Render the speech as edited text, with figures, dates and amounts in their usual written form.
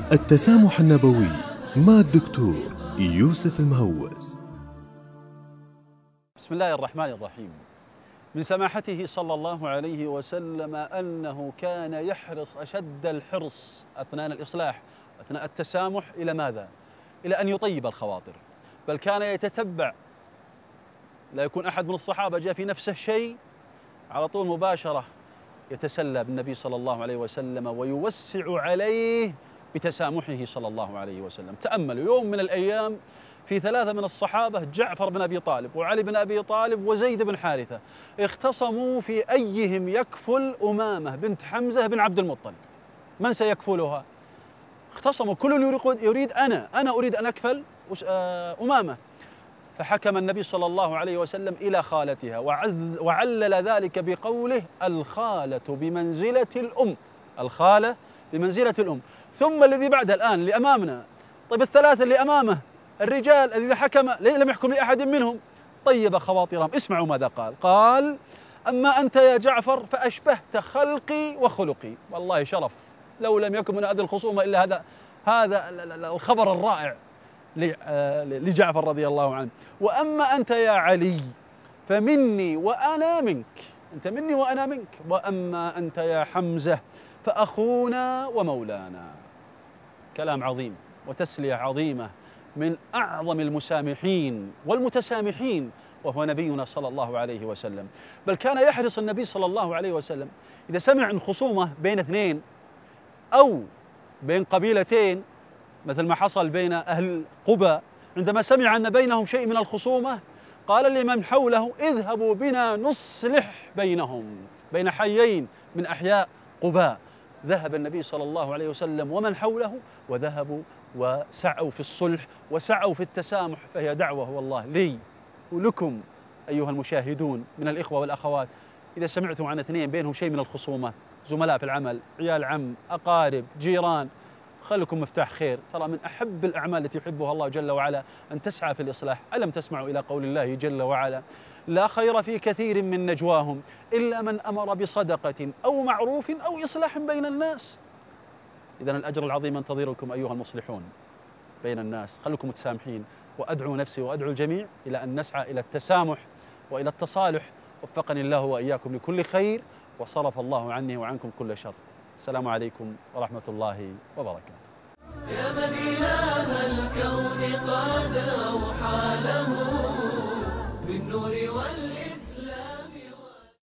التسامح النبوي مع الدكتور يوسف المهوس. بسم الله الرحمن الرحيم. من سماحته صلى الله عليه وسلم أنه كان يحرص أشد الحرص أثناء الإصلاح أثناء التسامح إلى ماذا؟ إلى أن يطيب الخواطر، بل كان يتتبع، لا يكون أحد من الصحابة جاء في نفسه شيء على طول مباشرة يتسلى بالنبي صلى الله عليه وسلم ويوسع عليه بتسامحه صلى الله عليه وسلم. تأملوا يوم من الأيام في ثلاثة من الصحابة، جعفر بن أبي طالب وعلي بن أبي طالب وزيد بن حارثة، اختصموا في أيهم يكفل أمامة بنت حمزة بن عبد المطلب. من سيكفلها؟ اختصموا، كل يريد أنا أريد أن أكفل أمامة. فحكم النبي صلى الله عليه وسلم إلى خالتها وعلل ذلك بقوله: الخالة بمنزلة الأم. الخالة بمنزلة الأم. ثم الذي بعد الآن اللي أمامنا، طيب الثلاثة اللي أمامه الرجال الذي حكم لم يحكم لأحد منهم، طيب خواطرهم. اسمعوا ماذا قال: أما أنت يا جعفر فأشبهت خلقي وخلقي. والله شرف لو لم يكن من هذه الخصومة إلا هذا الخبر الرائع لجعفر رضي الله عنه. وأما أنت يا علي فمني وأنا منك، أنت مني وأنا منك. وأما أنت يا حمزة فأخونا ومولانا. كلام عظيم وتسلية عظيمة من أعظم المسامحين والمتسامحين وهو نبينا صلى الله عليه وسلم. بل كان يحرص النبي صلى الله عليه وسلم إذا سمع عن خصومة بين اثنين أو بين قبيلتين، مثل ما حصل بين أهل قباء، عندما سمع أن بينهم شيء من الخصومة قال لمن حوله: اذهبوا بنا نصلح بينهم، بين حيين من أحياء قباء. ذهب النبي صلى الله عليه وسلم ومن حوله وذهبوا وسعوا في الصلح وسعوا في التسامح. فهي دعوة والله لي ولكم أيها المشاهدون من الإخوة والأخوات، إذا سمعتم عن اثنين بينهم شيء من الخصومة، زملاء في العمل، عيال عم، أقارب، جيران، خلكم مفتاح خير. ترى من أحب الأعمال التي يحبها الله جل وعلا أن تسعى في الإصلاح. ألم تسمعوا إلى قول الله جل وعلا: لا خير في كثير من نجواهم إلا من أمر بصدقة أو معروف أو إصلاح بين الناس. إذن الأجر العظيم ينتظركم أيها المصلحون بين الناس. خلكم متسامحين، وأدعو نفسي وأدعو الجميع إلى أن نسعى إلى التسامح وإلى التصالح. وفقني الله وإياكم لكل خير وصرف الله عني وعنكم كل شر. السلام عليكم ورحمة الله وبركاته. يا من إله الكون قد أوحى له بالنور